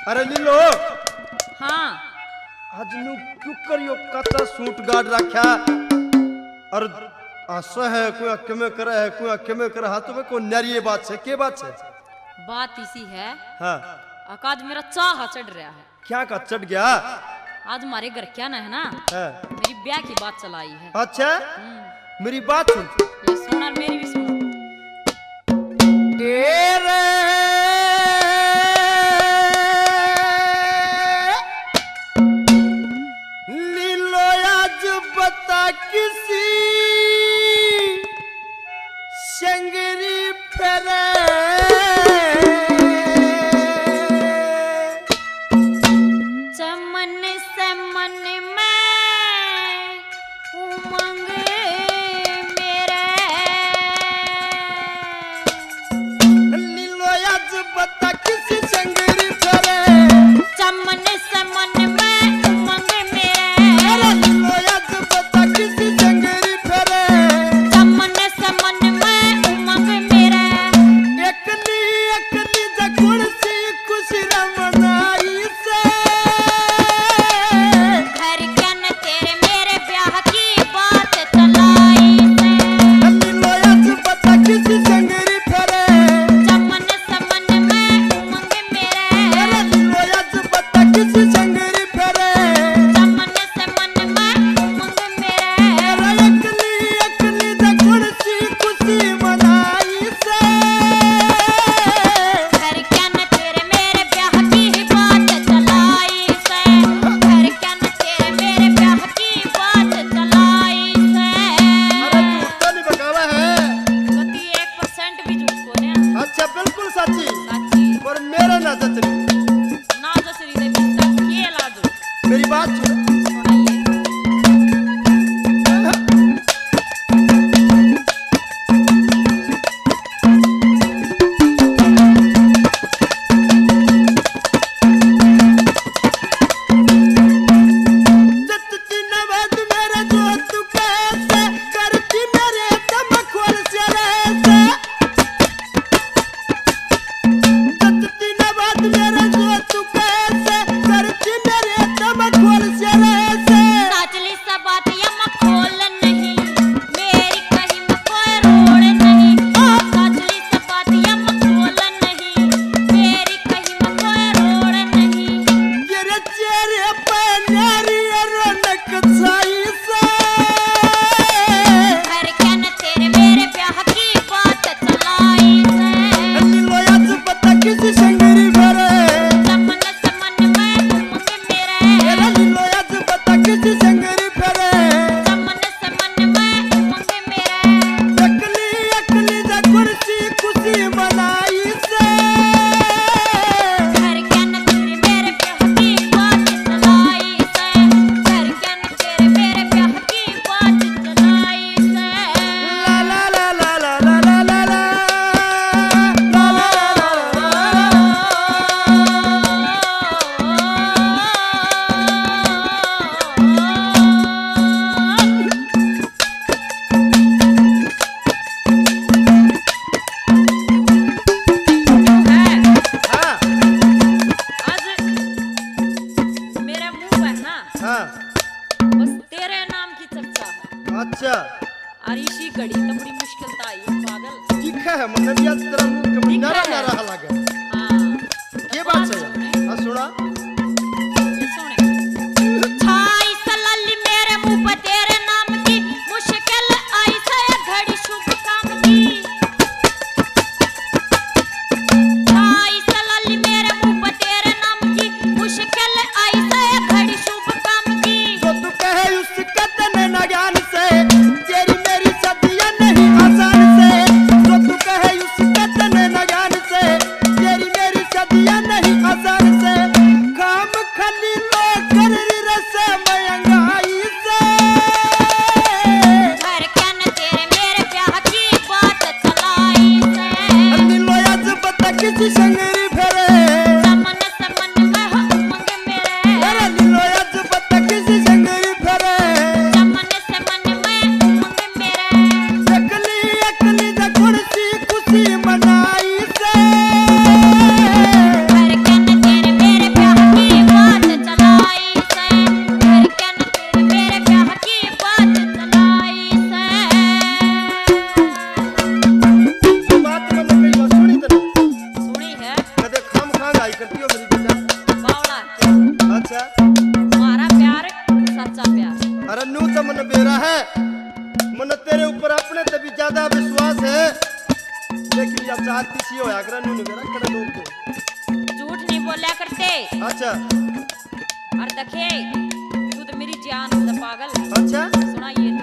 अरे लीलो हाँ आज नु क्यों करियो कच्चा सूट गाड़ रखा और आशा है कोई अक्के में करे है कोई अक्के में करे हाथों में कोई नारिये बात है के बात है बात इसी है। हाँ आज मेरा चाह चढ़ रहा है। क्या का चढ़ गया आज हमारे घर क्या ना है ना है? मेरी ब्याह की बात चलाई है। अच्छा मेरी बात सुन ये सुन और मेरी भी सुन। तेरे लीलो आज बता किसी शंगरी फेरे चमन से मन में उमंग मेरे लीलो आज बता किसी शंगरी फेरे चमन से मन में उमंग मेरे लीलो आज बता किसी शंगरी फेरे चमन से मन में उमंग मेरे एकली जगुण सी खुशी रमनाई से घर के न तेरे मेरे ब्याह की बात चलाई से लीलो आज बता किसी शंगरी फेरे चमन से मन में उमंग मेरे लीलो आज बता किसी शंगरी फेरे चमन से मन में उमंग मेरे एकली जगुण सी खुशी मनाई से घर के न तेरे मेरे ब्याह की बात चलाई से घर के न तेरे मेरे ब्याह की बात चलाई से अरे झूठ तो नहीं बकावा है गति 1% भी झूठ को ने अच्छा बिल्कुल सच्ची साची पर मेरा ना जचरी ना जसरी दे बिस्ता के लाजो मेरी बात सुन सुनाइए। जचती नवाज मेरे दोस्त कैसे करती मेरे तमखोल से रहसे जचती नवाज मेरे चढ़ाई करती हो मेरी बेटा? बावला क्या? अच्छा हमारा प्यार सच्चा प्यार। अरे नू तो मन बेरा है, मन तेरे ऊपर अपने से भी ज्यादा विश्वास है, लेकिन या चाहती सी होया करे नू मेरा कड़े लोग को झूठ नहीं बोला करते। अच्छा और देखे तू तो मेरी जान से पागल। अच्छा सुना ये